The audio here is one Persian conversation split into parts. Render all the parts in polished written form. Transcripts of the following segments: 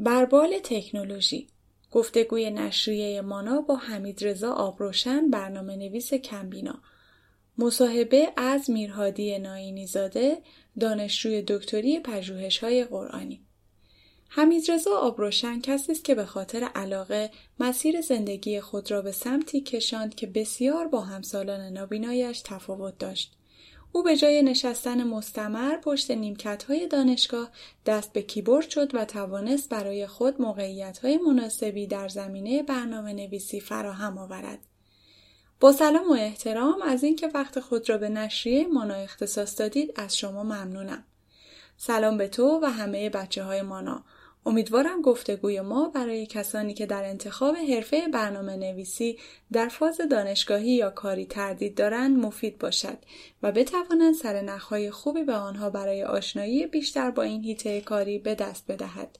بربال تکنولوژی، گفتگوی نشریه مانا با حمیدرضا آبروشن، برنامه‌نویس کمبینا. مصاحبه از میرهادی ناینی‌زاده، دانشجوی دکتری پژوهش‌های قرآنی. حمیدرضا آبروشن کسی است که به خاطر علاقه مسیر زندگی خود را به سمتی کشاند که بسیار با همسالان نابینایش تفاوت داشت. او به جای نشستن مستمر پشت نیمکت‌های دانشگاه دست به کیبورد شد و توانست برای خود موقعیت‌های مناسبی در زمینه برنامه‌نویسی فراهم آورد. با سلام و احترام از اینکه وقت خود را به نشریه مانا اختصاص دادید از شما ممنونم. سلام به تو و همه بچه‌های مانا. امیدوارم گفتگوی ما برای کسانی که در انتخاب حرفه برنامه‌نویسی در فاز دانشگاهی یا کاری تردید دارند مفید باشد و بتوانند سرنخ‌های خوبی به آنها برای آشنایی بیشتر با این حیطه کاری به دست بدهد.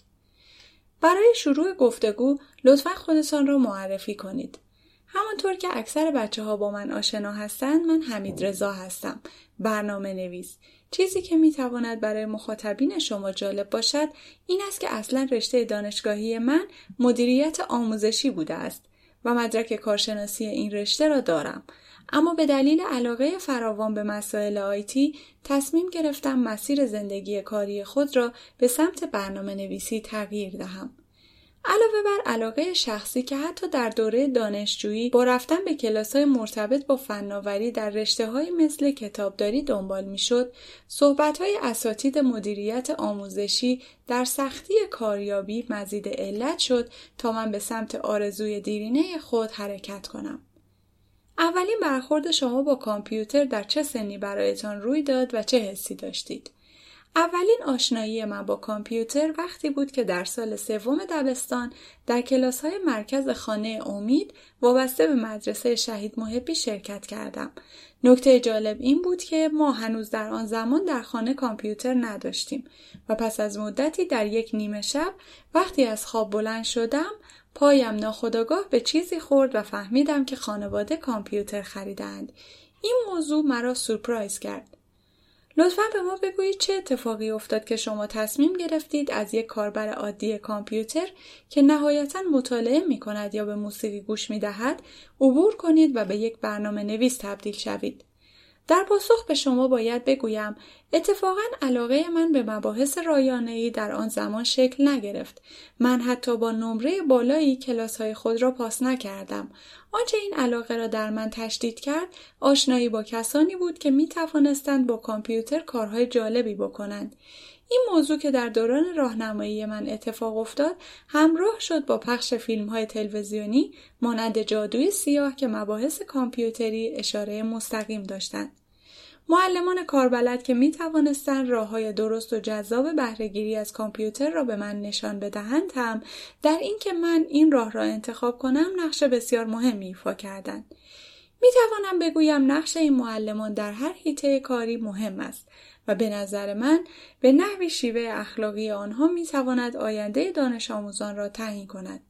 برای شروع گفتگو لطفاً خودتان را معرفی کنید. همانطور که اکثر بچه‌ها با من آشنا هستند، من حمیدرضا هستم، برنامه‌نویس. چیزی که میتواند برای مخاطبین شما جالب باشد این است که اصلا رشته دانشگاهی من مدیریت آموزشی بوده است و مدرک کارشناسی این رشته را دارم، اما به دلیل علاقه فراوان به مسائل آیتی تصمیم گرفتم مسیر زندگی کاری خود را به سمت برنامه‌نویسی تغییر دهم. علاوه بر علاقه شخصی که حتی در دوره دانشجویی با رفتن به کلاس‌های مرتبط با فناوری در رشته‌های مثل کتابداری دنبال می‌شد، صحبت‌های اساتید مدیریت آموزشی در سختی کاریابی مزید علت شد تا من به سمت آرزوی دیرینه خود حرکت کنم. اولین برخورد شما با کامپیوتر در چه سنی برایتان روی داد و چه حسی داشتید؟ اولین آشنایی من با کامپیوتر وقتی بود که در سال 3 دبستان در کلاس‌های مرکز خانه امید وابسته به مدرسه شهید محبی شرکت کردم. نکته جالب این بود که ما هنوز در آن زمان در خانه کامپیوتر نداشتیم و پس از مدتی در یک نیمه شب وقتی از خواب بلند شدم پایم ناخودآگاه به چیزی خورد و فهمیدم که خانواده کامپیوتر خریدند. این موضوع مرا سورپرایز کرد. لطفاً به ما بگویید چه اتفاقی افتاد که شما تصمیم گرفتید از یک کاربر عادی کامپیوتر که نهایتاً مطالعه می‌کند یا به موسیقی گوش می‌دهد عبور کنید و به یک برنامه‌نویس تبدیل شوید. در پاسخ به شما باید بگویم اتفاقاً علاقه من به مباحث رایانه‌ای در آن زمان شکل نگرفت. من حتی با نمره بالایی کلاس‌های خود را پاس نکردم. آنچه این علاقه را در من تشدید کرد آشنایی با کسانی بود که می توانستند با کامپیوتر کارهای جالبی بکنند. این موضوع که در دوران راهنمایی من اتفاق افتاد همراه شد با پخش فیلم‌های تلویزیونی مانند جادوی سیاه که مباحث کامپیوتری اشاره مستقیم داشتند. معلمان کاربلد که می توانستند راه‌های درست و جذاب بهره‌گیری از کامپیوتر را به من نشان بدهند هم در این که من این راه را انتخاب کنم نقش بسیار مهمی ایفا کردند. می توانم بگویم نقش این معلمان در هر حیطه کاری مهم است و به نظر من به نحوی شیوه اخلاقی آنها می تواند آینده دانش آموزان را تعیین کند.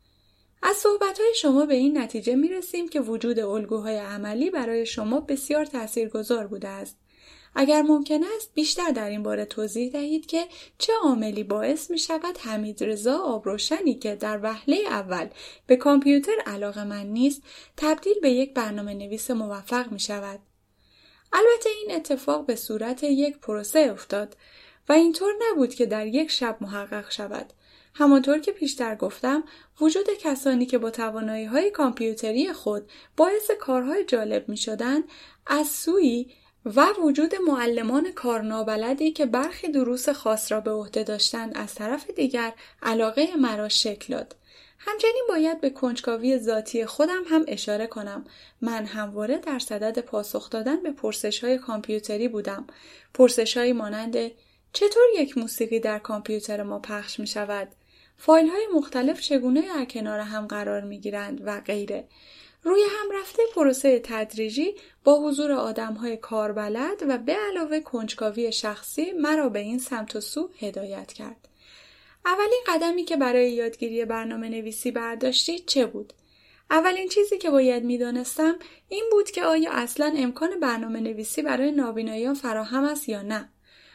از صحبت‌های شما به این نتیجه می‌رسیم که وجود الگوهای عملی برای شما بسیار تاثیرگذار بوده است. اگر ممکن است بیشتر در این باره توضیح دهید که چه عاملی باعث می‌شود حمیدرضا آبروشنی که در وهله اول به کامپیوتر علاقه‌مند نیست، تبدیل به یک برنامه‌نویس موفق می‌شود. البته این اتفاق به صورت یک پروسه افتاد و اینطور نبود که در یک شب محقق شود. همانطور که پیشتر گفتم، وجود کسانی که با توانایی‌های کامپیوتری خود باعث کارهای جالب می‌شدند، از سوی و وجود معلمان کارنابلدی که برخی دروس خاص را به عهده داشتند از طرف دیگر علاقه مرا شکل داد. همچنین باید به کنجکاوی ذاتی خودم هم اشاره کنم. من همواره در صدد پاسخ دادن به پرسش‌های کامپیوتری بودم. پرسش‌هایی مانند چطور یک موسیقی در کامپیوتر ما پخش می‌شود؟ فایل‌های مختلف چگونه در کنار هم قرار می‌گیرند و غیره. روی هم رفته پروسه تدریجی با حضور آدم‌های کاربلد و به علاوه کنجکاوی شخصی مرا به این سمت و سو هدایت کرد. اولین قدمی که برای یادگیری برنامه‌نویسی برداشتید چه بود؟ اولین چیزی که باید می‌دانستم این بود که آیا اصلاً امکان برنامه‌نویسی برای نابینایان فراهم است یا نه.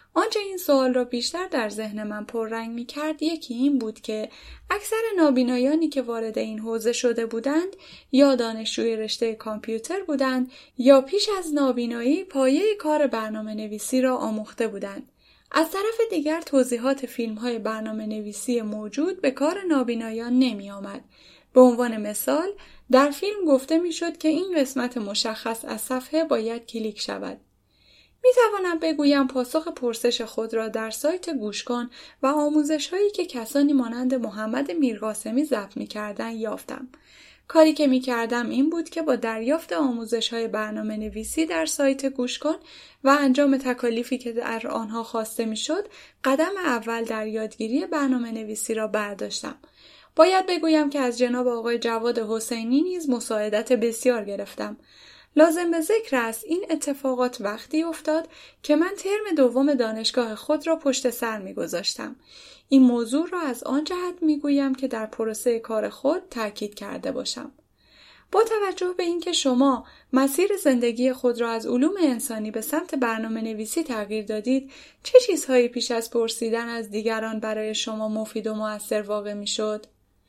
آنچه این سوال را بیشتر در ذهن من پررنگ می‌کرد یکی این بود که اکثر نابینایانی که وارد این حوزه شده بودند یا دانشجوی رشته کامپیوتر بودند یا پیش از نابینایی پایه کار برنامه‌نویسی را آموخته بودند. از طرف دیگر توضیحات فیلم‌های برنامه‌نویسی موجود به کار نابینایان نمی‌آمد. به عنوان مثال در فیلم گفته می‌شد که این قسمت مشخص از صفحه باید کلیک شود. می‌توانم بگویم پاسخ پرسش خود را در سایت گوش کن و آموزش‌هایی که کسانی مانند محمد میرقاسمی ضبط می‌کردند یافتم. کاری که می‌کردم این بود که با دریافت آموزش‌های برنامه‌نویسی در سایت گوش کن و انجام تکالیفی که در آنها خواسته می‌شد، قدم اول در یادگیری برنامه‌نویسی را برداشتم. باید بگویم که از جناب آقای جواد حسینی نیز مساعدت بسیار گرفتم. لازم به ذکر است این اتفاقات وقتی افتاد که من ترم دوم دانشگاه خود را پشت سر می‌گذاشتم. این موضوع را از آن جهت می‌گویم که در پروسه کار خود تاکید کرده باشم. با توجه به اینکه شما مسیر زندگی خود را از علوم انسانی به سمت برنامه‌نویسی تغییر دادید، چه چیزهایی پیش از پرسیدن از دیگران برای شما مفید و مؤثر واقع می‌شد؟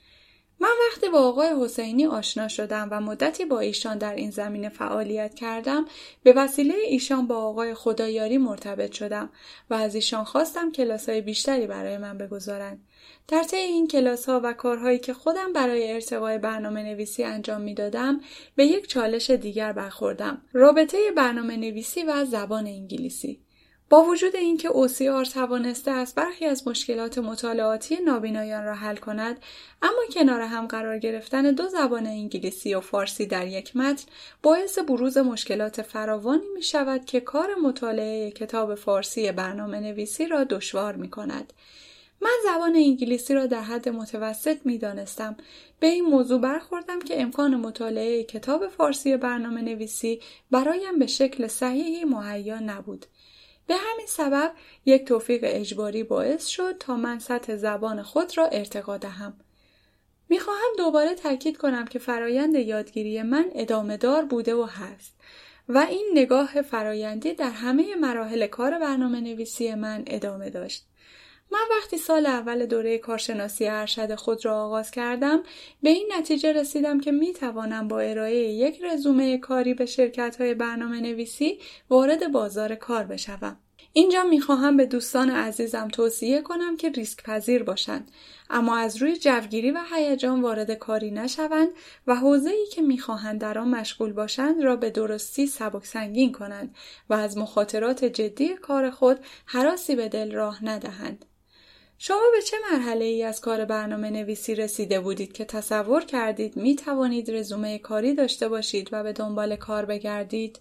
من وقتی با آقای حسینی آشنا شدم و مدتی با ایشان در این زمینه فعالیت کردم، به وسیله ایشان با آقای خدایاری مرتبط شدم و از ایشان خواستم کلاس‌های بیشتری برای من بگذارند. در طی این کلاس‌ها و کارهایی که خودم برای ارتقای برنامه‌نویسی انجام می‌دادم، به یک چالش دیگر برخوردم: رابطه برنامه‌نویسی و زبان انگلیسی. با وجود اینکه OCR توانسته است برخی از مشکلات مطالعاتی نابینایان را حل کند، اما کنار هم قرار گرفتن دو زبان انگلیسی و فارسی در یک متن باعث بروز مشکلات فراوانی می شود که کار مطالعه کتاب فارسی برنامه‌نویسی را دشوار می کند. من زبان انگلیسی را در حد متوسط می دانستم. به این موضوع برخوردم که امکان مطالعه کتاب فارسی برنامه‌نویسی برایم به شکل صحیحی مهیا نبود. به همین سبب یک توفیق اجباری باعث شد تا من سطح زبان خود را ارتقا دهم. میخواهم دوباره تاکید کنم که فرایند یادگیری من ادامه دار بوده و هست و این نگاه فرایندی در همه مراحل کار برنامه‌نویسی من ادامه داشت. من وقتی سال اول دوره کارشناسی ارشد خود را آغاز کردم، به این نتیجه رسیدم که میتوانم با ارائه یک رزومه کاری به شرکت‌های برنامه‌نویسی وارد بازار کار بشوم. اینجا میخواهم به دوستان عزیزم توصیه کنم که ریسک پذیر باشند، اما از روی جوگیری و هیجان وارد کاری نشوند و حوزه‌ای که میخواهند در آن مشغول باشند را به درستی سبک سنگین کنند و از مخاطرات جدی کار خود هراسی به دل راه ندهند. شما به چه مرحله‌ای از کار برنامه‌نویسی رسیده بودید که تصور کردید می توانید رزومه کاری داشته باشید و به دنبال کار بگردید؟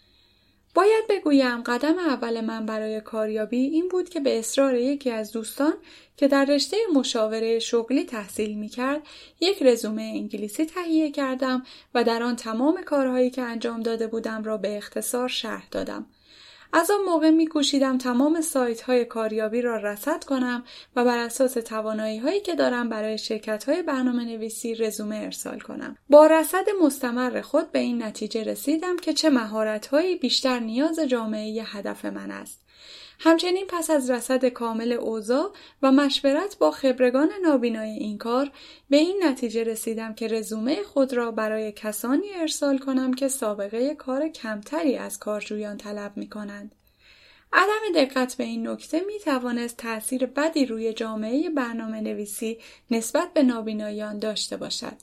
باید بگویم قدم اول من برای کاریابی این بود که به اصرار یکی از دوستان که در رشته مشاوره شغلی تحصیل می‌کرد، یک رزومه انگلیسی تهیه کردم و در آن تمام کارهایی که انجام داده بودم را به اختصار شرح دادم. از آن موقع می‌کوشیدم تمام سایت‌های کاریابی را رصد کنم و بر اساس توانایی‌هایی که دارم برای شرکت‌های برنامه‌نویسی رزومه ارسال کنم. با رصد مستمر خود به این نتیجه رسیدم که چه مهارت‌هایی بیشتر نیاز جامعه هدف من است. همچنین پس از رصد کامل اوضاع و مشورت با خبرگان نابینای این کار، به این نتیجه رسیدم که رزومه خود را برای کسانی ارسال کنم که سابقه کار کمتری از کارجویان طلب می کنند. عدم دقت به این نکته می توانست تأثیر بدی روی جامعه برنامه‌نویسی نسبت به نابینایان داشته باشد.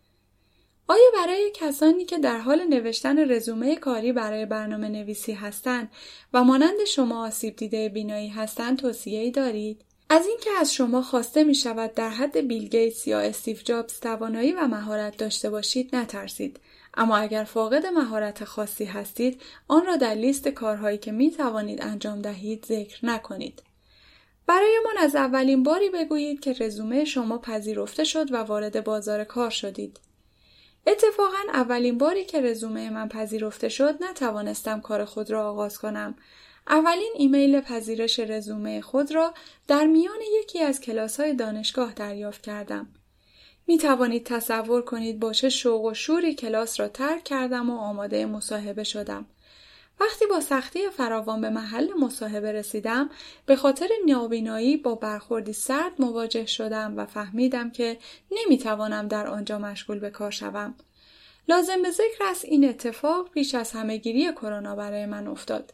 آیا برای کسانی که در حال نوشتن رزومه کاری برای برنامه‌نویسی هستند و مانند شما آسیب دیده بینایی هستند توصیه‌ای دارید؟ از اینکه از شما خواسته می شود در حد بیل گیتس یا استیو جابز توانایی و مهارت داشته باشید نترسید، اما اگر فاقد مهارت خاصی هستید آن را در لیست کارهایی که می توانید انجام دهید ذکر نکنید. برایمان از اولین باری بگویید که رزومه شما پذیرفته شد و وارد بازار کار شدید. اتفاقاً اولین باری که رزومه من پذیرفته شد نتوانستم کار خود را آغاز کنم. اولین ایمیل پذیرش رزومه خود را در میان یکی از کلاس‌های دانشگاه دریافت کردم. می توانید تصور کنید با چه شوق و شوری کلاس را ترک کردم و آماده مصاحبه شدم. وقتی با سختی فراوان به محل مصاحبه رسیدم، به خاطر نابینایی با برخوردی سرد مواجه شدم و فهمیدم که نمیتوانم در آنجا مشغول به کار شوم. لازم به ذکر است این اتفاق پیش از همه‌گیری کرونا برای من افتاد.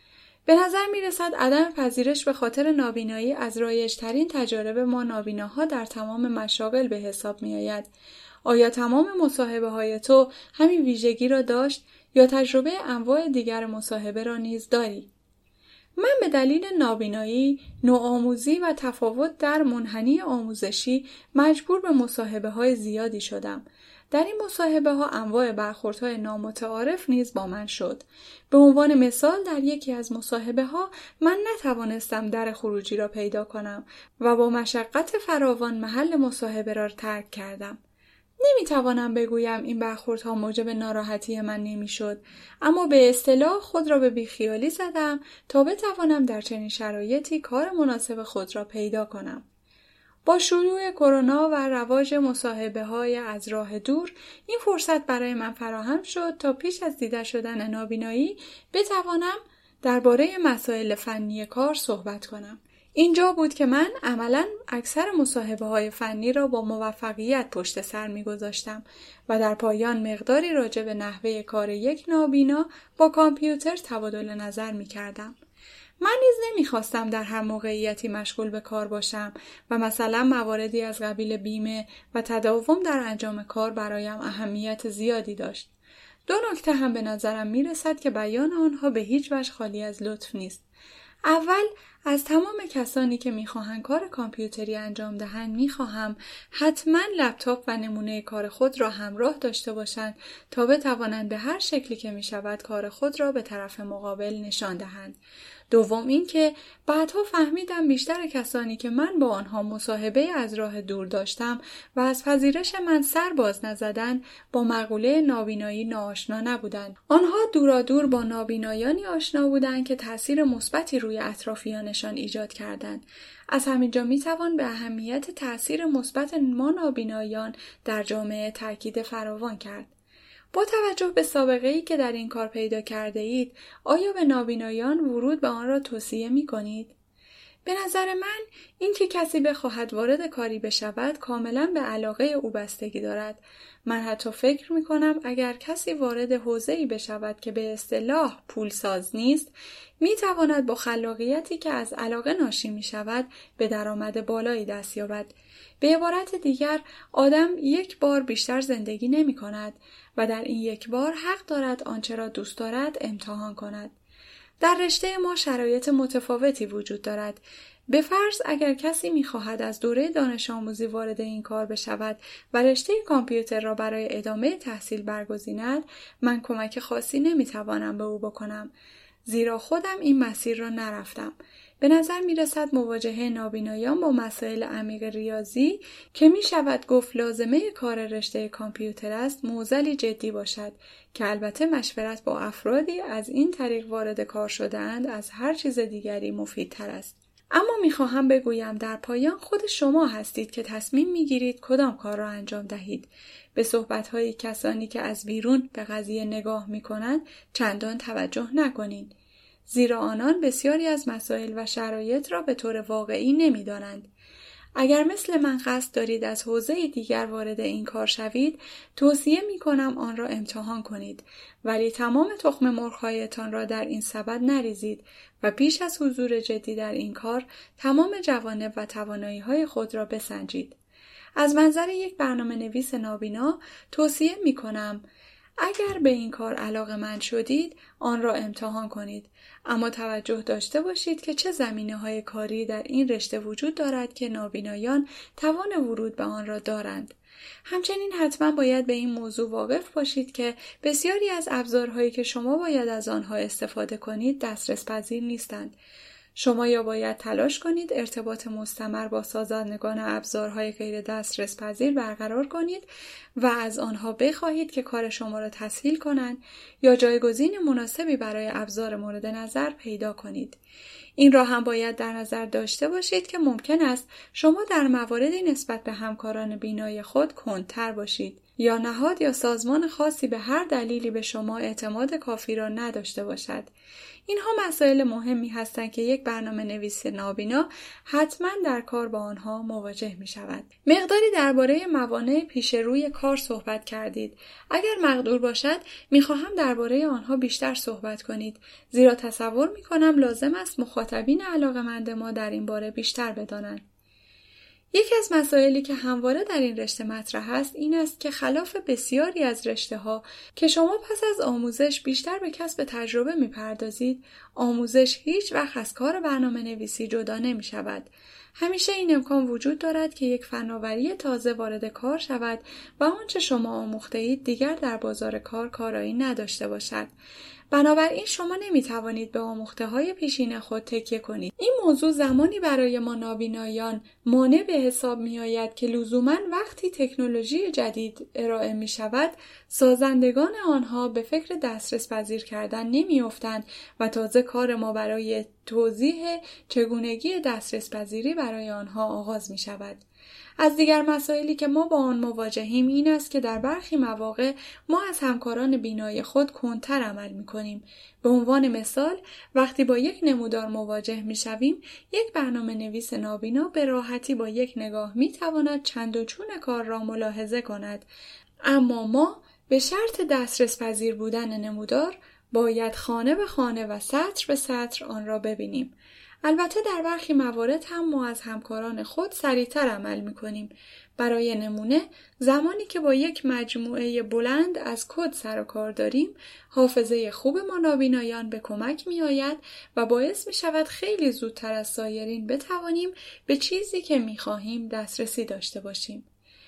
به نظر می رسد عدم پذیرش به خاطر نابینایی از رایج‌ترین تجارب ما نابیناها در تمام مشاغل به حساب می آید. آیا تمام مصاحبه های تو همین ویژگی را داشت یا تجربه انواع دیگر مصاحبه را نیز داری؟ من به دلیل نابینایی، نوآموزی و تفاوت در منحنی آموزشی مجبور به مصاحبه های زیادی شدم. در این مصاحبه ها انواع برخوردهای نامتعارف نیز با من شد. به عنوان مثال در یکی از مصاحبه ها من نتوانستم در خروجی را پیدا کنم و با مشقت فراوان محل مصاحبه را ترک کردم. نمیتوانم بگویم این برخوردها موجب ناراحتی من نمیشد، اما به اصطلاح خود را به بیخیالی زدم تا بتوانم در چنین شرایطی کار مناسب خود را پیدا کنم. با شروع کرونا و رواج مصاحبه‌های از راه دور، این فرصت برای من فراهم شد تا پیش از دیده شدن نابینایی بتوانم درباره مسائل فنی کار صحبت کنم. اینجا بود که من عملاً اکثر مصاحبه‌های فنی را با موفقیت پشت سر می‌گذاشتم و در پایان مقداری راجع به نحوه کار یک نابینا با کامپیوتر تبادل نظر می‌کردم. من نیز نمی‌خواستم در هر موقعیتی مشغول به کار باشم و مثلا مواردی از قبیل بیمه و تداوم در انجام کار برایم اهمیت زیادی داشت. دو نکته هم به نظرم می‌رسد که بیان آنها به هیچ وجه خالی از لطف نیست. اول، از تمام کسانی که میخواهند کار کامپیوتری انجام دهند میخواهم حتما لپتاپ و نمونه کار خود را همراه داشته باشند تا بتوانند به هر شکلی که میشود کار خود را به طرف مقابل نشان دهند. دوم این که بعدها فهمیدم بیشتر کسانی که من با آنها مصاحبه از راه دور داشتم و از پذیرش من سر باز نزدند با مقوله نابینایی ناآشنا نبودند. آنها دورادور با نابینایانی آشنا بودند که تأثیر مثبتی روی اطرافیانشان ایجاد کردند. از همینجا میتوان به اهمیت تأثیر مثبت ما نابینایان در جامعه تاکید فراوان کرد. با توجه به سابقه‌ای که در این کار پیدا کرده اید، آیا به نابینایان ورود به آن را توصیه می کنید؟ به نظر من این که کسی بخواهد وارد کاری بشود کاملا به علاقه او بستگی دارد. من حتی فکر می کنم اگر کسی وارد حوزه‌ای بشود که به اصطلاح پولساز نیست، می تواند با خلاقیتی که از علاقه ناشی می شود به درآمد بالایی دست یابد. به عبارت دیگر، آدم یک بار بیشتر زندگی نمی کند و در این یک بار حق دارد آنچه را دوست دارد امتحان کند. در رشته ما شرایط متفاوتی وجود دارد. به فرض اگر کسی می‌خواهد از دوره دانش آموزی وارد این کار بشود و رشته کامپیوتر را برای ادامه تحصیل برگزیند، من کمک خاصی نمی‌توانم به او بکنم، زیرا خودم این مسیر را نرفتم. به نظر می‌رسد مواجهه نابینایان با مسائل عمیق ریاضی که می‌شود گفت لازمه کار رشته کامپیوتر است، معضلی جدی باشد که البته مشورت با افرادی از این طریق وارد کار شده‌اند از هر چیز دیگری مفیدتر است. اما می‌خواهم بگویم در پایان خود شما هستید که تصمیم می‌گیرید کدام کار را انجام دهید. به صحبت‌های کسانی که از بیرون به قضیه نگاه می‌کنند چندان توجه نکنید، زیرا آنان بسیاری از مسائل و شرایط را به طور واقعی نمی‌دانند. اگر مثل من قصد دارید از حوزه دیگر وارد این کار شوید، توصیه می‌کنم آن را امتحان کنید، ولی تمام تخم مرغ‌هایتان را در این سبد نریزید و پیش از حضور جدی در این کار تمام جوانب و توانایی‌های خود را بسنجید. از منظر یک برنامه‌نویس نابینا توصیه می‌کنم اگر به این کار علاقه‌مند شدید آن را امتحان کنید، اما توجه داشته باشید که چه زمینه‌های کاری در این رشته وجود دارد که نابینایان توان ورود به آن را دارند. همچنین حتما باید به این موضوع واقف باشید که بسیاری از ابزارهایی که شما باید از آنها استفاده کنید دسترس پذیر نیستند. شما یا باید تلاش کنید ارتباط مستمر با سازندگان ابزارهای غیر دسترس پذیر برقرار کنید و از آنها بخواهید که کار شما را تسهیل کنند یا جایگزین مناسبی برای ابزار مورد نظر پیدا کنید. این را هم باید در نظر داشته باشید که ممکن است شما در مواردی نسبت به همکاران بینای خود کندتر باشید یا نهاد یا سازمان خاصی به هر دلیلی به شما اعتماد کافی را نداشته باشد. اینها مسائل مهمی هستند که یک برنامه‌نویس نابینا حتما در کار با آنها مواجه می شود. مقداری درباره موانع پیش روی کار صحبت کردید. اگر مقدور باشد می‌خواهم درباره آنها بیشتر صحبت کنید، زیرا تصور می‌کنم لازم است مخاطبین علاقه‌مند ما در این باره بیشتر بدانند. یکی از مسائلی که همواره در این رشته مطرح است این است که خلاف بسیاری از رشته‌ها که شما پس از آموزش بیشتر به کسب تجربه می‌پردازید، آموزش هیچ وقت از کار برنامه‌نویسی جدا نمی‌شود. همیشه این امکان وجود دارد که یک فناوری تازه وارد کار شود و آنچه شما آموخته‌اید دیگر در بازار کار کارایی نداشته باشد. بنابراین شما نمیتوانید به آموخته‌های پیشین خود تکیه کنید. این موضوع زمانی برای ما نابینایان مانع به حساب می‌آید که لزوماً وقتی تکنولوژی جدید ارائه می‌شود، سازندگان آنها به فکر دسترس پذیر کردن نمی‌افتند و تازه کار ما برای توضیح چگونگی دسترس پذیری برای آنها آغاز می‌شود. از دیگر مسائلی که ما با آن مواجهیم این است که در برخی مواقع ما از همکاران بینای خود کندتر عمل می‌کنیم. به عنوان مثال، وقتی با یک نمودار مواجه می‌شویم، یک برنامه‌نویس نابینا به راحتی با یک نگاه می‌تواند چند و چون کار را ملاحظه کند. اما ما به شرط دسترس پذیر بودن نمودار باید خانه به خانه و سطر به سطر آن را ببینیم. البته در برخی موارد هم ما از همکاران خود سریعتر عمل می‌کنیم. برای نمونه، زمانی که با یک مجموعه بلند از کد سر و کار داریم، حافظه خوب ما نابینایان به کمک می‌آید و باعث می‌شود خیلی زودتر از سایرین بتوانیم به چیزی که می‌خواهیم دسترسی داشته باشیم.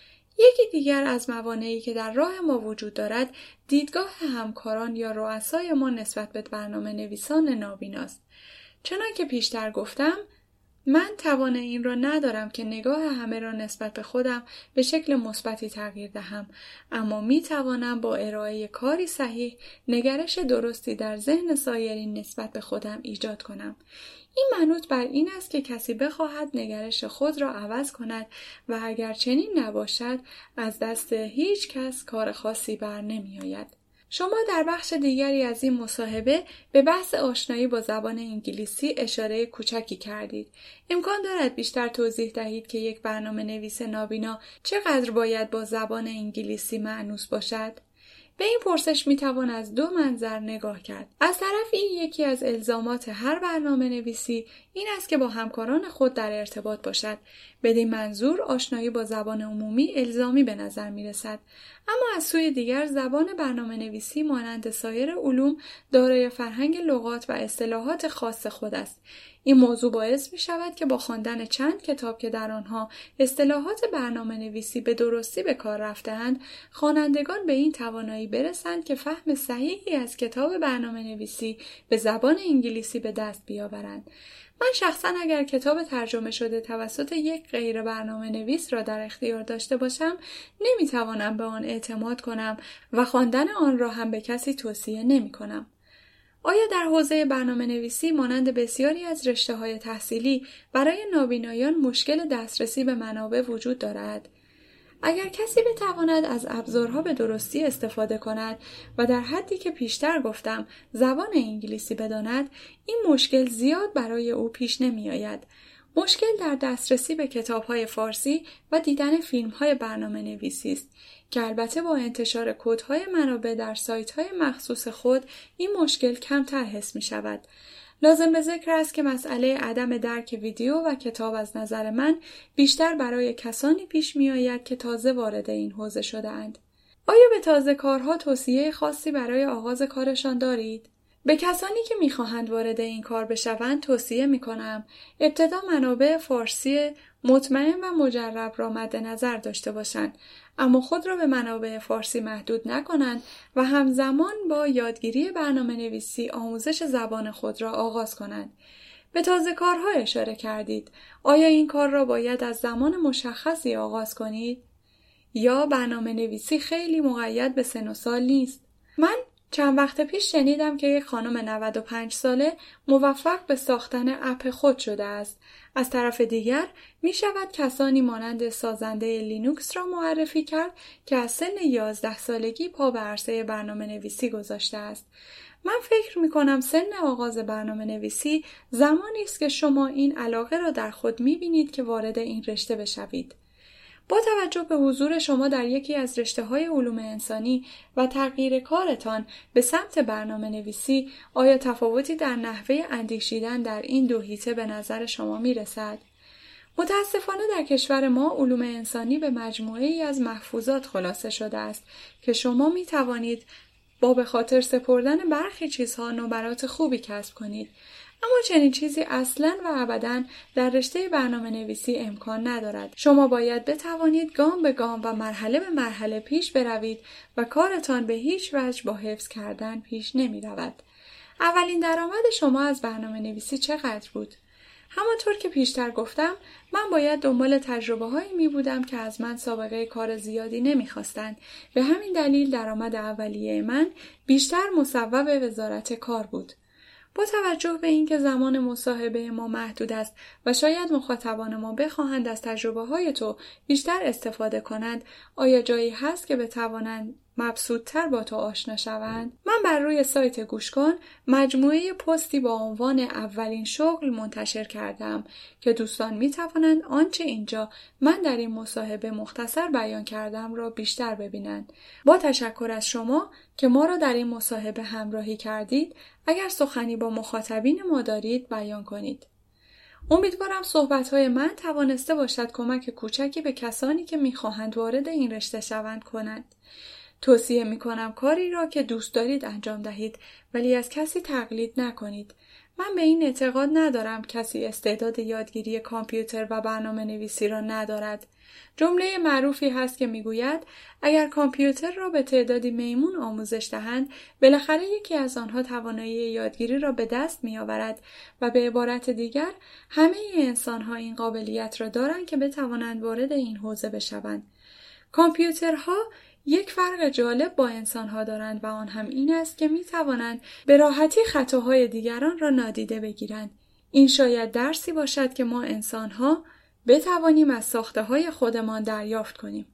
یکی دیگر از موانعی که در راه ما وجود دارد، دیدگاه همکاران یا رؤسای ما نسبت به برنامه‌نویسان نابیناست. چنان که پیشتر گفتم، من توان این را ندارم که نگاه همه را نسبت به خودم به شکل مثبتی تغییر دهم، اما می توانم با ارائه کاری صحیح نگرش درستی در ذهن سایرین نسبت به خودم ایجاد کنم. این منوط بر این است که کسی بخواهد نگرش خود را عوض کند و اگر چنین نباشد از دست هیچ کس کار خاصی بر نمی آید. شما در بخش دیگری از این مصاحبه به بحث آشنایی با زبان انگلیسی اشاره کوچکی کردید. امکان دارد بیشتر توضیح دهید که یک برنامه‌نویس نابینا چقدر باید با زبان انگلیسی مانوس باشد؟ به این پرسش میتوان از دو منظر نگاه کرد. از طرفی یکی از الزامات هر برنامه‌نویسی این است که با همکاران خود در ارتباط باشد. بدین منظور آشنایی با زبان عمومی الزامی به نظر میرسد. اما از سوی دیگر زبان برنامه‌نویسی مانند سایر علوم دارای فرهنگ لغات و اصطلاحات خاص خود است. این موضوع باعث می شود که با خواندن چند کتاب که در آنها اصطلاحات برنامه‌نویسی به درستی به کار رفته‌اند، خوانندگان به این توانایی برسند که فهم صحیحی از کتاب برنامه‌نویسی به زبان انگلیسی به دست بیاورند. من شخصا اگر کتاب ترجمه شده توسط یک غیر برنامه‌نویس را در اختیار داشته باشم، نمی‌توانم به آن اعتماد کنم و خواندن آن را هم به کسی توصیه نمی‌کنم. آیا در حوزه برنامه‌نویسی مانند بسیاری از رشته‌های تحصیلی برای نابینایان مشکل دسترسی به منابع وجود دارد؟ اگر کسی بتواند از ابزارها به درستی استفاده کند و در حدی که پیشتر گفتم زبان انگلیسی بداند، این مشکل زیاد برای او پیش نمی آید. مشکل در دسترسی به کتاب‌های فارسی و دیدن فیلم‌های برنامه‌نویسی است که البته با انتشار کدهای منابع در سایت‌های مخصوص خود این مشکل کمتر حس می‌شود. لازم به ذکر است که مسئله عدم درک ویدیو و کتاب از نظر من بیشتر برای کسانی پیش می‌آید که تازه وارد این حوزه شده‌اند. آیا به تازه کارها توصیه خاصی برای آغاز کارشان دارید؟ به کسانی که می‌خواهند وارد این کار بشوند توصیه می‌کنم ابتدا منابع فارسی مطمئن و مجرب را مد نظر داشته باشند، اما خود را به منابع فارسی محدود نکنند و همزمان با یادگیری برنامه‌نویسی آموزش زبان خود را آغاز کنند. به تازه کارها اشاره کردید. آیا این کار را باید از زمان مشخصی آغاز کنید؟ یا برنامه‌نویسی خیلی مقید به سن و سال نیست؟ من چند وقت پیش شنیدم که یک خانم 95 ساله موفق به ساختن اپ خود شده است. از طرف دیگر می شود کسانی مانند سازنده لینوکس را معرفی کرد که از سن 11 سالگی پا به عرصه برنامه نویسی گذاشته است. من فکر می کنم سن آغاز برنامه نویسی زمانی است که شما این علاقه را در خود می بینید که وارد این رشته بشوید. با توجه به حضور شما در یکی از رشته‌های علوم انسانی و تغییر کارتان به سمت برنامه نویسی، آیا تفاوتی در نحوه اندیشیدن در این دو حیطه به نظر شما می رسد؟ متاسفانه در کشور ما علوم انسانی به مجموعه‌ای از محفوظات خلاصه شده است که شما می توانید با به خاطر سپردن برخی چیزها نمرات خوبی کسب کنید. اما چنین چیزی اصلاً و ابداً در رشته برنامه نویسی امکان ندارد. شما باید بتوانید گام به گام و مرحله به مرحله پیش بروید و کارتان به هیچ وجه با حفظ کردن پیش نمی رود. اولین درآمد شما از برنامه نویسی چقدر بود؟ همانطور که پیشتر گفتم، من باید دنبال تجربه هایی می بودم که از من سابقه کار زیادی نمی خواستند. به همین دلیل درآمد اولیه من بیشتر مصوب وزارت کار بود. با توجه به اینکه زمان مصاحبه ما محدود است و شاید مخاطبان ما بخواهند از تجربه‌های تو بیشتر استفاده کنند، آیا جایی هست که بتوانند مبسوط‌تر با تو آشنا شوند؟ من بر روی سایت گوش کن مجموعه پستی با عنوان اولین شغل منتشر کردم که دوستان می توانند آنچه اینجا من در این مصاحبه مختصر بیان کردم را بیشتر ببینند. با تشکر از شما که ما را در این مصاحبه همراهی کردید. اگر سخنی با مخاطبین ما دارید بیان کنید. امیدوارم صحبت‌های من توانسته باشد کمک کوچکی به کسانی که می‌خواهند وارد این رشته شوند کنند. توصیه می‌کنم کاری را که دوست دارید انجام دهید ولی از کسی تقلید نکنید. من به این اعتقاد ندارم کسی استعداد یادگیری کامپیوتر و برنامه نویسی را ندارد. جمله معروفی هست که میگوید اگر کامپیوتر را به تعدادی میمون آموزش دهند، بالاخره یکی از آنها توانایی یادگیری را به دست میآورد و به عبارت دیگر همه انسان‌ها این قابلیت را دارند که بتوانند وارد این حوزه بشوند. کامپیوترها یک فرق جالب با انسان‌ها دارند و آن هم این است که می‌توانند به راحتی خطاهای دیگران را نادیده بگیرند. این شاید درسی باشد که ما انسان‌ها بتوانیم از ساخته‌های خودمان دریافت کنیم.